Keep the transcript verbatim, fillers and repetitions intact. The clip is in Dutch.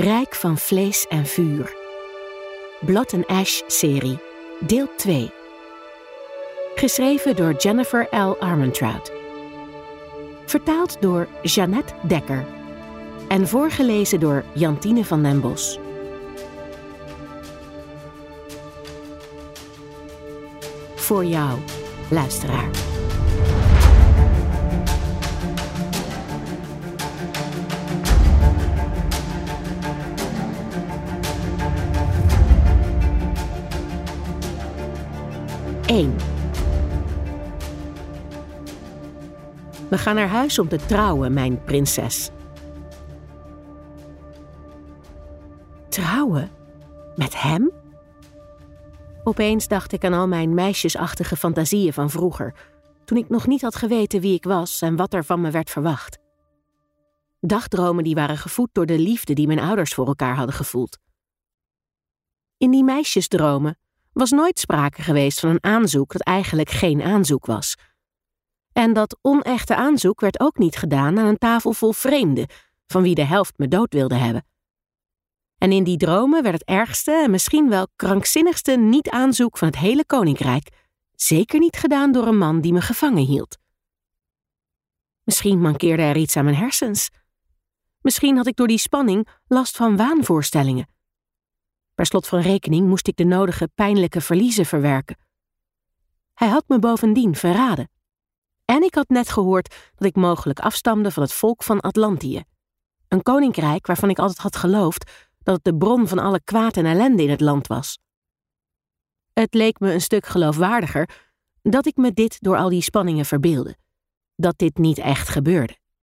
Rijk van vlees en vuur. Blood and Ash-serie, deel twee. Geschreven door Jennifer L. Armentrout. Vertaald door Jeannette Dekker. En voorgelezen door Jantine van den Bos. Voor jou, luisteraar. één. We gaan naar huis om te trouwen, mijn prinses. Trouwen? Met hem? Opeens dacht ik aan al mijn meisjesachtige fantasieën van vroeger, toen ik nog niet had geweten wie ik was en wat er van me werd verwacht. Dagdromen die waren gevoed door de liefde die mijn ouders voor elkaar hadden gevoeld. In die meisjesdromen was nooit sprake geweest van een aanzoek dat eigenlijk geen aanzoek was. En dat onechte aanzoek werd ook niet gedaan aan een tafel vol vreemden, van wie de helft me dood wilde hebben. En in die dromen werd het ergste en misschien wel krankzinnigste niet-aanzoek van het hele koninkrijk zeker niet gedaan door een man die me gevangen hield. Misschien mankeerde er iets aan mijn hersens. Misschien had ik door die spanning last van waanvoorstellingen. Per slot van rekening moest ik de nodige pijnlijke verliezen verwerken. Hij had me bovendien verraden. En ik had net gehoord dat ik mogelijk afstamde van het volk van Atlantië. Een koninkrijk waarvan ik altijd had geloofd dat het de bron van alle kwaad en ellende in het land was. Het leek me een stuk geloofwaardiger dat ik me dit door al die spanningen verbeeldde. Dat dit niet echt gebeurde.